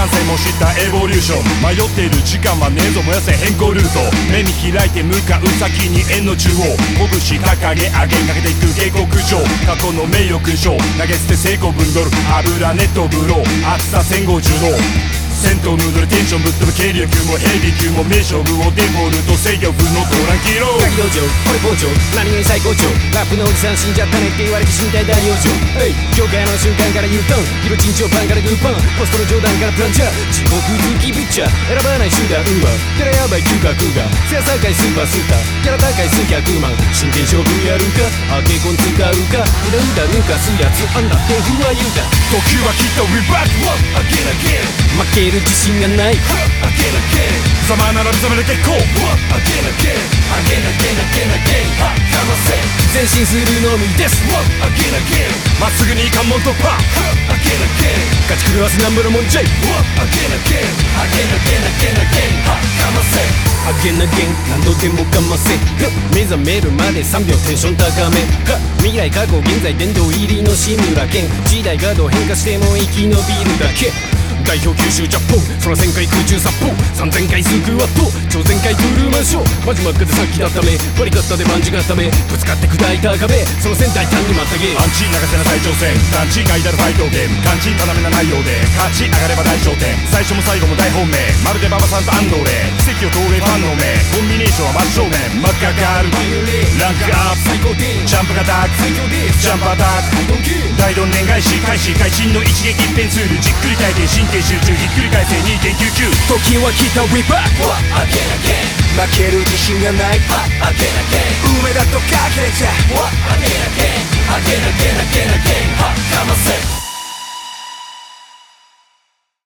感染も知ったエボリューション。迷っている時間はねえぞ、燃やせ変更ルート。目見開いて向かう先に円の中央、拳掲げ上げかけていく下克上。過去の名誉勲章投げ捨て成功分ドル、油ネット風呂厚さ1050度。戦闘ムードでテンションぶっ飛ぶ軽量級もヘビー級も名勝負をデフォルト制御不能トランキーロー。 ガキ道場これ包丁何気に最高潮。ラップのおじさん死んじゃったねって言われて死にたい大養生。業界の瞬間から U ターン、色陳情パンからグーパン、ポストの冗談からプランチャー、地獄好きぶっちゃ選ばない集団てらやばい嗅覚がせやさかいスーパースーターキャラ高い数百万、真剣勝負やるかアケコン使うかいろんな抜かすやつあんだって不は言うだ。 時はきっとリバック Again again 負ける自信がない Again again ざまならざまで結構 Again again Again again again again かませ前進するのみです Again again まっすぐに関門突破 Again again 勝ち狂わせなんぼのもんじゃい Again again Again again again again かませアゲナゲン何度でもかませ目覚めるまで3秒テンション高め未来過去現在殿堂入りの志村けん、時代がどう変化しても生き延びるだけ。代表九州ジャポン空1000回空中殺法3000回スクワット超全開トゥルーマンショーマジ真っ赤でさっきだっためバリカッタで万字がっためぶつかって砕いた壁その線大胆にまたげアンチ流せな最挑戦団地外だるファイトゲーム肝心要な内容で勝ち上がれば大焦点最初も最後も大本命まるで馬場さんと安藤霊奇跡を投影ファンの目コンビネーションは真正面真っ赤がるランクアップ最高点ジャンプアタック最強ですジャンプアタック大どんでん返し開始会心の一撃一変するじっくり体験神経集中ひっくり返せ 2.99 時は来た We back Again again 負ける自信がない Again again 梅だとかけちゃ Again again Again again again again